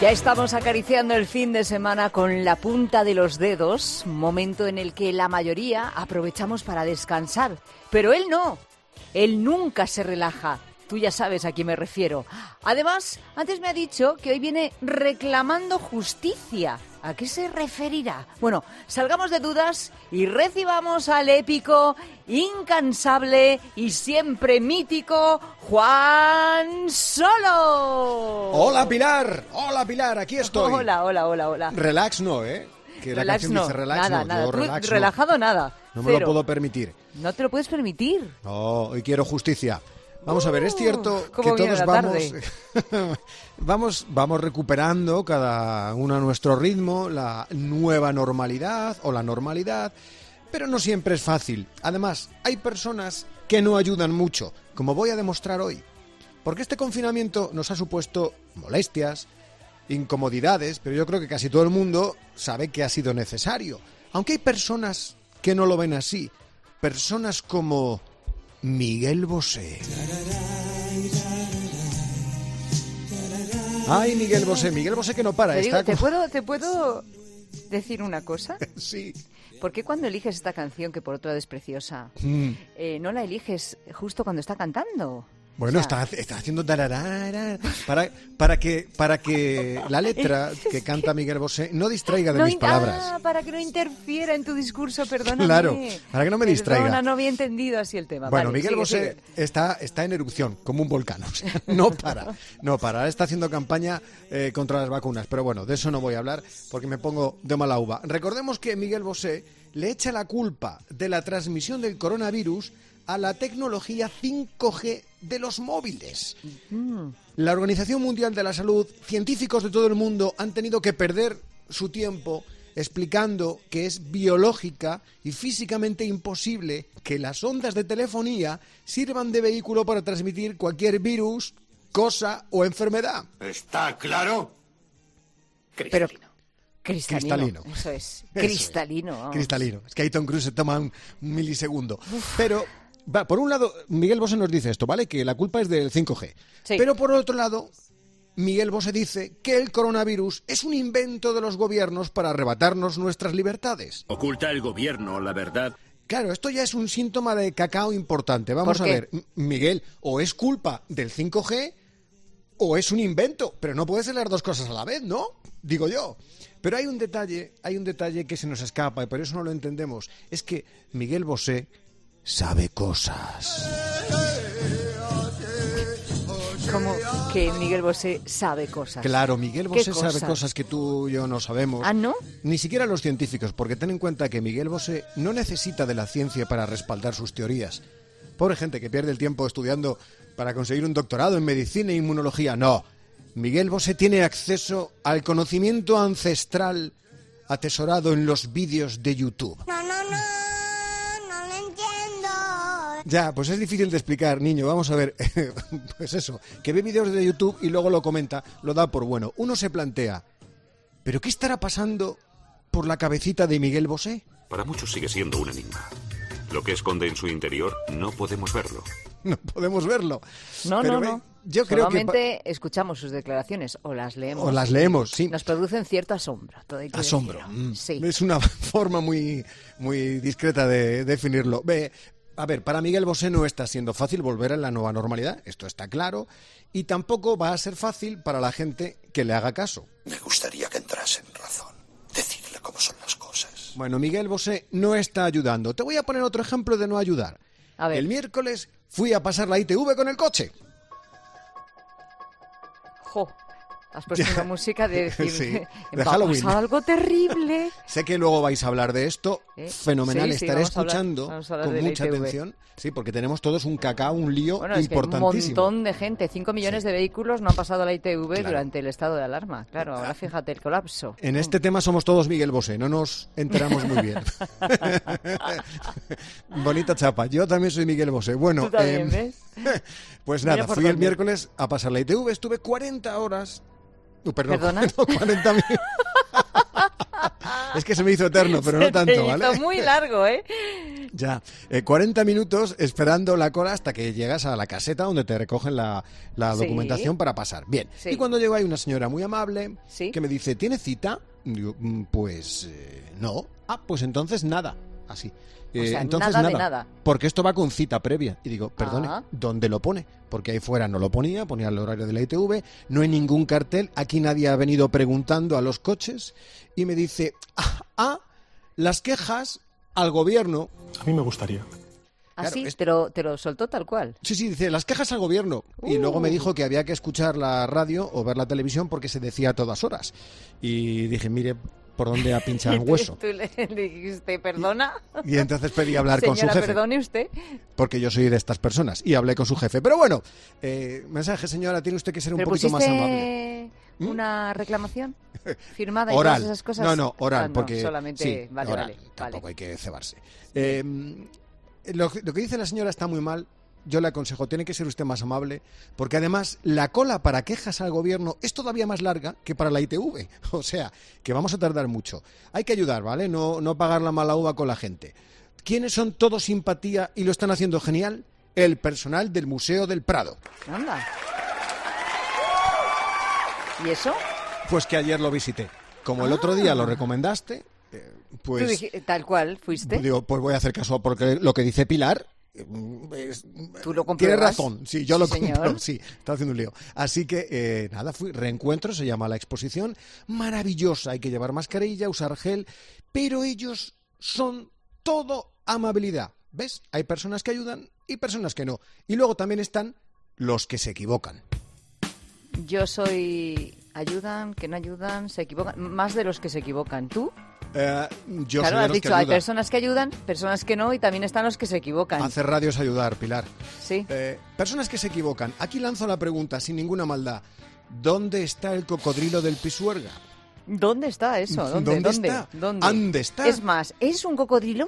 Ya estamos acariciando el fin de semana con la punta de los dedos, momento en el que la mayoría aprovechamos para descansar. Pero él no, él nunca se relaja. Tú ya sabes a quién me refiero. Además, antes me ha dicho que hoy viene reclamando justicia. ¿A qué se referirá? Bueno, salgamos de dudas y recibamos al épico, incansable y siempre mítico Juan Solo. ¡Hola, Pilar! ¡Hola, Pilar! Aquí estoy. Hola. Relax no, ¿eh? Que la Relax canción no, dice relax nada. Yo Tú, relax relajado nada. No me lo puedo permitir. No te lo puedes permitir. No, hoy quiero justicia. Vamos a ver, es cierto que viene todos la vamos recuperando cada uno a nuestro ritmo la nueva normalidad o la normalidad, pero no siempre es fácil. Además, hay personas que no ayudan mucho, como voy a demostrar hoy. Porque este confinamiento nos ha supuesto molestias, incomodidades, pero yo creo que casi todo el mundo sabe que ha sido necesario. Aunque hay personas que no lo ven así, personas como Miguel Bosé. Ay, Miguel Bosé que no para. ¿Te puedo decir una cosa? Sí. ¿Por qué cuando eliges esta canción, que por otro lado es preciosa, no la eliges justo cuando está cantando? Bueno, o sea, está haciendo tararara para que la letra que canta Miguel Bosé no distraiga de mis palabras. Para que no interfiera en tu discurso, perdóname. Claro, para que no me distraiga. No había entendido así el tema. Bueno, vale, Miguel Bosé está en erupción, como un volcán. O sea, no para. Está haciendo campaña contra las vacunas. Pero bueno, de eso no voy a hablar porque me pongo de mala uva. Recordemos que Miguel Bosé le echa la culpa de la transmisión del coronavirus a la tecnología 5G de los móviles. La Organización Mundial de la Salud, científicos de todo el mundo han tenido que perder su tiempo explicando que es biológica y físicamente imposible que las ondas de telefonía sirvan de vehículo para transmitir cualquier virus, cosa o enfermedad. ¿Está claro? Pero cristalino. Eso es. Cristalino. Es que ahí Tom Cruise se toma un milisegundo. Pero por un lado, Miguel Bosé nos dice esto, ¿vale? Que la culpa es del 5G. Sí. Pero por otro lado, Miguel Bosé dice que el coronavirus es un invento de los gobiernos para arrebatarnos nuestras libertades. ¿Oculta el gobierno la verdad? Claro, esto ya es un síntoma de cacao importante. Vamos a ver, Miguel, o es culpa del 5G o es un invento, pero no puede ser las dos cosas a la vez, ¿no? Digo yo. Pero hay un detalle que se nos escapa y por eso no lo entendemos. Es que Miguel Bosé sabe cosas. ¿Cómo que Miguel Bosé sabe cosas? Claro, Miguel Bosé sabe cosas que tú y yo no sabemos. ¿Ah, no? Ni siquiera los científicos, porque ten en cuenta que Miguel Bosé no necesita de la ciencia para respaldar sus teorías. Pobre gente que pierde el tiempo estudiando para conseguir un doctorado en medicina e inmunología. No, Miguel Bosé tiene acceso al conocimiento ancestral atesorado en los vídeos de YouTube. No lo entiendo. Ya, pues es difícil de explicar, niño. Vamos a ver, pues eso, que ve vídeos de YouTube y luego lo comenta, lo da por bueno. Uno se plantea, ¿pero qué estará pasando por la cabecita de Miguel Bosé? Para muchos sigue siendo un enigma. Lo que esconde en su interior no podemos verlo. No podemos verlo. No. Yo creo solamente escuchamos sus declaraciones o las leemos. O las leemos, sí. Nos producen cierto asombro. Todo hay que asombro. Sí. Es una forma muy discreta de definirlo. A ver, para Miguel Bosé no está siendo fácil volver a la nueva normalidad, esto está claro, y tampoco va a ser fácil para la gente que le haga caso. Me gustaría que entrase en razón. Decirle cómo son las cosas. Bueno, Miguel Bosé no está ayudando. Te voy a poner otro ejemplo de no ayudar. A ver. El miércoles fui a pasar la ITV con el coche. Jo, has puesto una música de decir, sí, de va Halloween. a pasar algo terrible. Sé que luego vais a hablar de esto, fenomenal, sí, estaré vamos a escuchando hablar con de la mucha ITV. atención, sí, porque tenemos todos un cacao, un lío Bueno, es que importantísimo. un montón de gente, 5 millones de vehículos no han pasado la ITV durante el estado de alarma. Claro, ahora fíjate el colapso. En este tema somos todos Miguel Bosé, no nos enteramos muy bien. Bonita chapa, yo también soy Miguel Bosé. Bueno, ¿tú también ves? Pues Mira nada, por fui el dónde. miércoles a pasar la ITV, estuve 40 horas... perdón, ¿Perdona? no, 40 minutos. Es que se me hizo eterno, pero no tanto, ¿vale? Se hizo muy largo, ¿eh? Ya, 40 minutos esperando la cola hasta que llegas a la caseta donde te recogen la Sí. documentación para pasar. Bien, Sí. y cuando llego hay una señora muy amable Sí. que me dice, ¿tiene cita? Digo, pues no. Ah, pues entonces nada. Así. O sea, entonces nada de nada. Porque esto va con cita previa. Y digo, perdone, Ah. ¿dónde lo pone? Porque ahí fuera no lo ponía el horario de la ITV, no hay ningún cartel, aquí nadie ha venido preguntando a los coches. Y me dice, las quejas al gobierno. A mí me gustaría. Así, Claro, te lo soltó tal cual. Sí, dice, las quejas al gobierno. Y luego me dijo que había que escuchar la radio o ver la televisión porque se decía a todas horas. Y dije, mire, por dónde ha pinchado un hueso. Tú le dijiste, ¿perdona? Y entonces pedí hablar con su Señora, jefe. perdone usted. Porque yo soy de estas personas. Y hablé con su jefe. Pero bueno, mensaje, señora, tiene usted que ser un ¿Pero poquito más amable. pusiste una reclamación firmada y Oral. todas esas cosas? No, oral. Ah, no, porque solamente... sí, vale, oral. vale. Tampoco vale. hay que cebarse. Lo que dice la señora está muy mal. Yo le aconsejo, tiene que ser usted más amable, porque además la cola para quejas al gobierno es todavía más larga que para la ITV. O sea, que vamos a tardar mucho. Hay que ayudar, ¿vale? No pagar la mala uva con la gente. ¿Quiénes son todos simpatía y lo están haciendo genial? El personal del Museo del Prado. Anda. ¿Y eso? Pues que ayer lo visité. Como el otro día lo recomendaste, pues... Tal cual, fuiste. Digo, pues voy a hacer caso porque lo que dice Pilar... Tú lo compruebas. Tiene razón, sí, yo lo Sí, compro, señor. sí, está haciendo un lío. Así que, nada, fui, reencuentro, se llama la exposición, maravillosa, hay que llevar mascarilla, usar gel, pero ellos son todo amabilidad, ¿ves? Hay personas que ayudan y personas que no. Y luego también están los que se equivocan. Yo soy... Ayudan, que no ayudan, se equivocan. Más de los que se equivocan. ¿Tú? Yo Claro, soy de has los dicho, que hay ayudan. personas que ayudan, personas que no, y también están los que se equivocan. Hacer radio es ayudar, Pilar. Sí. Personas que se equivocan. Aquí lanzo la pregunta, sin ninguna maldad. ¿Dónde está el cocodrilo del Pisuerga? ¿Dónde está eso? ¿Dónde está? ¿Dónde? ¿Dónde está? Es más, ¿es un cocodrilo?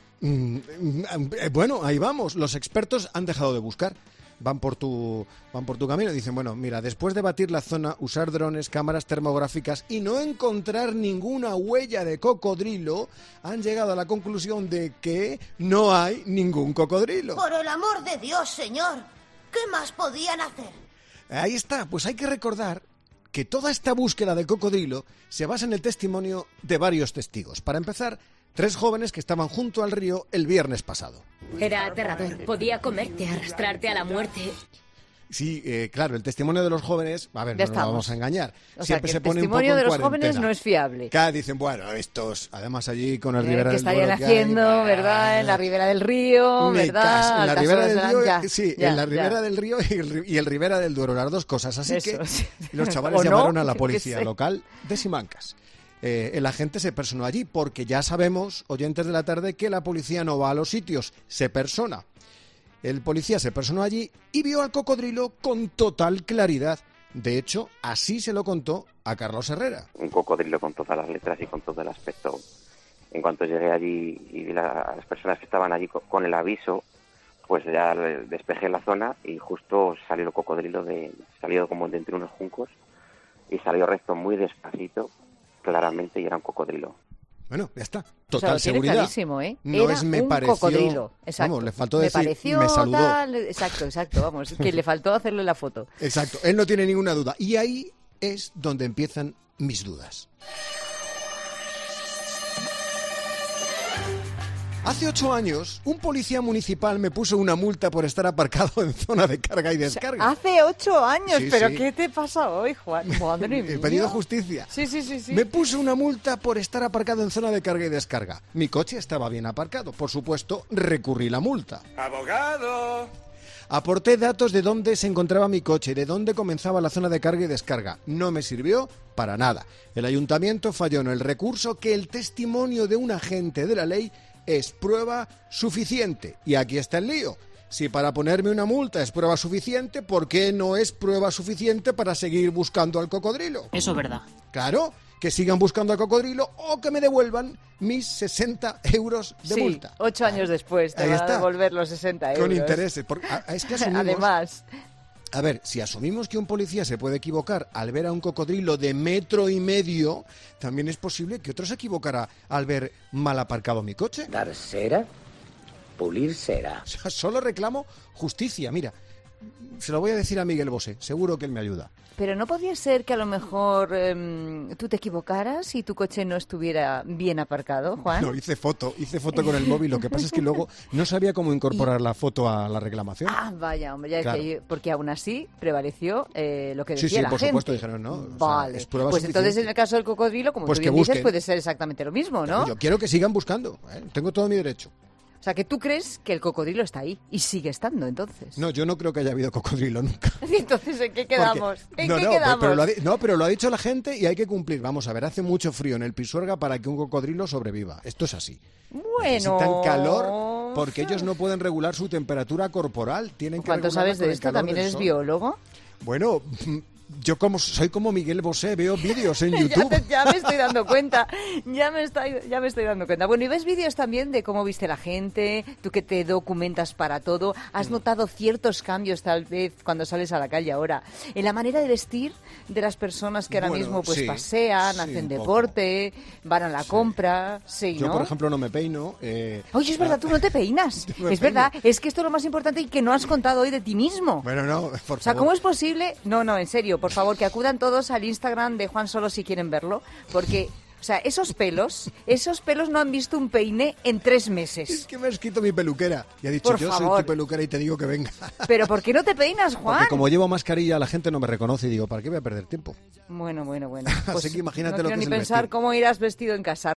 Bueno, ahí vamos. Los expertos han dejado de buscar. Van por tu camino y dicen, bueno, mira, después de batir la zona, usar drones, cámaras termográficas y no encontrar ninguna huella de cocodrilo, han llegado a la conclusión de que no hay ningún cocodrilo. Por el amor de Dios, señor. ¿Qué más podían hacer? Ahí está, pues hay que recordar que toda esta búsqueda del cocodrilo se basa en el testimonio de varios testigos. Para empezar, 3 jóvenes que estaban junto al río el viernes pasado. Era aterrador. Podía comerte, arrastrarte a la muerte. Sí, claro, el testimonio de los jóvenes, a ver, Ya no nos estamos. vamos a engañar. O sea, Siempre que se el pone un poco testimonio en de los cuarentena. jóvenes no es fiable. Claro, dicen, bueno, estos, además allí con el Ribera ¿Qué del estarían Duero que haciendo, hay, verdad? En la ribera del río, Me ¿verdad? caso, en la Altas Ribera horas del de la- Río, ya, sí, ya, en la Ribera ya. del Río y el Ribera del Duero, las dos cosas. Así Eso, que sí. los chavales ¿O no? llamaron a la Yo qué policía sé. local de Simancas. El agente se personó allí porque ya sabemos, oyentes de la tarde, que la policía no va a los sitios, se persona. El policía se personó allí y vio al cocodrilo con total claridad. De hecho, así se lo contó a Carlos Herrera. Un cocodrilo con todas las letras y con todo el aspecto. En cuanto llegué allí y vi a las personas que estaban allí con el aviso, pues ya despejé la zona y justo salió el cocodrilo, salió como de entre unos juncos y salió recto muy despacito, claramente, y era un cocodrilo. Bueno, ya está. O sea, Total lo tiene seguridad. clarísimo, ¿eh? No Era es me un pareció. cocodrilo. Exacto. Vamos, le faltó me decir, pareció me saludó. tal. Exacto, vamos. Que le faltó hacerle la foto. Exacto, él no tiene ninguna duda. Y ahí es donde empiezan mis dudas. Hace 8 años, un policía municipal me puso una multa por estar aparcado en zona de carga y descarga. Hace 8 años, Sí, pero sí. ¿qué te pasa hoy, Juan? Madre He mía. pedido justicia. Sí. Me puso una multa por estar aparcado en zona de carga y descarga. Mi coche estaba bien aparcado. Por supuesto, recurrí la multa. ¡Abogado! Aporté datos de dónde se encontraba mi coche, de dónde comenzaba la zona de carga y descarga. No me sirvió para nada. El ayuntamiento falló en el recurso que el testimonio de un agente de la ley es prueba suficiente. Y aquí está el lío. Si para ponerme una multa es prueba suficiente, ¿por qué no es prueba suficiente para seguir buscando al cocodrilo? Eso es verdad. Claro, que sigan buscando al cocodrilo o que me devuelvan mis 60 euros de Sí, multa. 8 años después te Ahí van a está. devolver los 60 euros. Con intereses. Es que asumimos, Además, A ver, si asumimos que un policía se puede equivocar al ver a un cocodrilo de 1,5 metros, también es posible que otro se equivocara al ver mal aparcado mi coche. Dar cera, pulir cera. O sea, solo reclamo justicia. Mira, se lo voy a decir a Miguel Bosé, seguro que él me ayuda. Pero no podría ser que a lo mejor tú te equivocaras y tu coche no estuviera bien aparcado, Juan. No, hice foto con el móvil. Lo que pasa es que luego no sabía cómo incorporar la foto a la reclamación. Ah, vaya, hombre, ya Claro. porque aún así prevaleció lo que decía Sí, la por gente. supuesto, dijeron, ¿no? O sea, Vale, es prueba pues entonces suficiente. en el caso del cocodrilo, como Pues tú que bien dices, busquen. puede ser exactamente lo mismo, ¿no? Yo quiero que sigan buscando, ¿eh? Tengo todo mi derecho. O sea, que tú crees que el cocodrilo está ahí y sigue estando, entonces. No, yo no creo que haya habido cocodrilo nunca. Entonces, ¿en qué quedamos? Porque- ¿En no, qué no, quedamos? pero lo ha dicho la gente y hay que cumplir. Vamos a ver, hace mucho frío en el Pisuerga para que un cocodrilo sobreviva. Esto es así. Bueno. Necesitan calor porque ellos no pueden regular su temperatura corporal. Tienen que ¿Cuánto regularla sabes con de el esto? calor ¿También del eres sol. biólogo? Bueno, yo soy como Miguel Bosé, veo vídeos en YouTube. ya me estoy dando cuenta, ya me estoy dando cuenta. Bueno, y ves vídeos también de cómo viste la gente, tú que te documentas para todo. ¿Has notado ciertos cambios tal vez cuando sales a la calle ahora? En la manera de vestir de las personas que ahora Bueno, mismo pues sí, pasean, sí, hacen un poco. deporte, van a la compra, sí, Yo, ¿no? por ejemplo, no me peino. Oye, es verdad, tú no te peinas. No me Es verdad, es que esto es lo más importante y que no has contado hoy de ti mismo. Bueno, no, por O sea, favor. ¿cómo es posible? No, en serio, por favor, que acudan todos al Instagram de Juan Solo si quieren verlo, porque, o sea, esos pelos no han visto un peine en 3 Es meses. que me ha escrito mi peluquera y ha dicho, Por yo soy favor. tu peluquera y te digo que venga. Pero ¿por qué no te peinas, Juan? Porque como llevo mascarilla, la gente no me reconoce y digo, ¿para qué voy a perder tiempo? Bueno. Así que imagínate no lo quiero que ni es el pensar vestir. cómo irás vestido en casa.